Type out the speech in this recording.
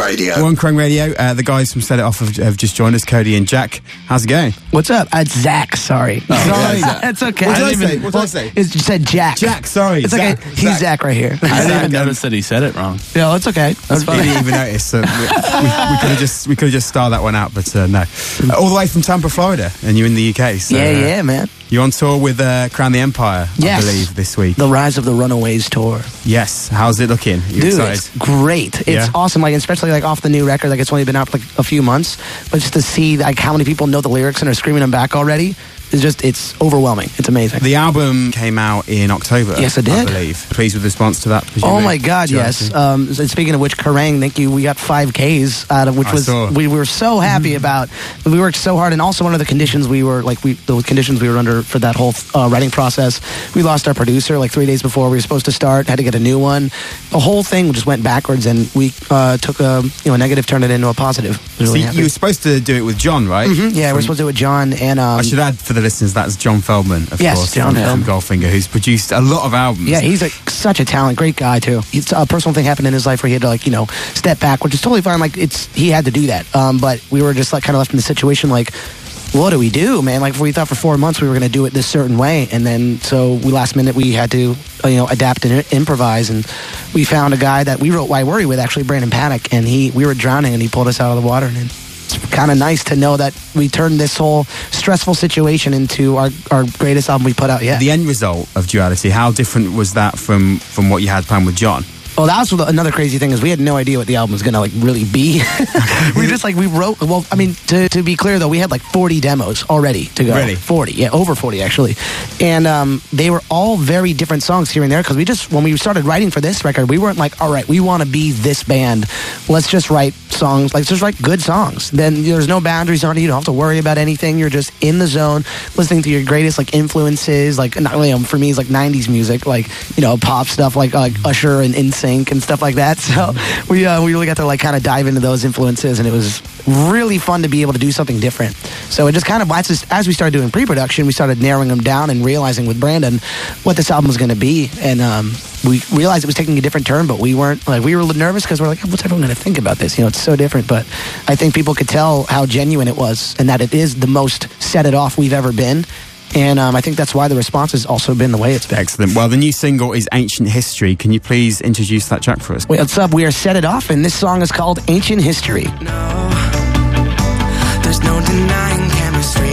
Radio. We're on Crunk Radio. The guys from Set It Off have just joined us, Cody and Jack. How's it going? What's up? It's Zach, sorry. Sorry. That's okay. What did I say? You said Jack. Jack, sorry. It's okay. He's Zach right here. I didn't even notice that he said it wrong. No, it's okay. That's We fine. didn't even notice. We could have just starred that one out, but no. All the way from Tampa, Florida, and you're in the UK. So, yeah, man. You're on tour with Crown the Empire, Yes. I believe, this week. The Rise of the Runaways tour. Yes. How's it looking? You Dude, excited? it's great. It's Yeah. awesome. Like, especially like off the new record. Like, it's only been out for like a few months, but just to see like how many people know the lyrics and are screaming them back already is it's overwhelming. It's amazing. The album came out in October. Yes, it I did. believe. Pleased with the response to that? Oh presumably? my God, yes. So speaking of which, Kerrang, thank you. We got 5Ks out of which we were so happy about. We worked so hard, and also one of the conditions the conditions we were under for that whole writing process. We lost our producer like 3 days before we were supposed to start. Had to get a new one. The whole thing just went backwards, and we took a negative, turned it into a positive. So you were supposed to do it with John, right? Mm-hmm. Yeah, we're supposed to do it with John and. I should add for the listeners that's John Feldman, of course, John from Goldfinger, who's produced a lot of albums. Yeah, he's such a talent, great guy too. It's a personal thing happened in his life where he had to step back, which is totally fine. Like he had to do that, but we were just like kind of left in the situation like, what do we do, man? Like we thought for 4 months we were going to do it this certain way, and then so last minute we had to adapt and improvise, and we found a guy that we wrote Why Worry with, actually, Brandon Paddock, and we were drowning and he pulled us out of the water, and it's kind of nice to know that we turned this whole stressful situation into our greatest album we put out yet. The end result of Duality, how different was that from what you had planned with John? Well, that was another crazy thing is we had no idea what the album was going to really be. we wrote, well, I mean, to be clear though, we had 40 demos already to go. Really? 40, yeah, over 40 actually. And they were all very different songs here and there because when we started writing for this record, we weren't like, all right, we want to be this band. Let's just write songs, let's just write good songs. Then there's no boundaries on it. You don't have to worry about anything. You're just in the zone, listening to your greatest influences, for me, it's 90s music, pop stuff like Usher and NSYNC and stuff like that. So we really got to kind of dive into those influences, and it was really fun to be able to do something different. So it just kind of, as we started doing pre-production, we started narrowing them down and realizing with Brandon what this album was going to be. And we realized it was taking a different turn, but we weren't we were nervous because we're like, what's everyone going to think about this? It's so different. But I think people could tell how genuine it was and that it is the most Set It Off we've ever been. And I think that's why the response has also been the way it's been. Excellent. Well, the new single is Ancient History. Can you please introduce that track for us? What's up? We are Set It Off, and this song is called Ancient History. No, there's no denying chemistry.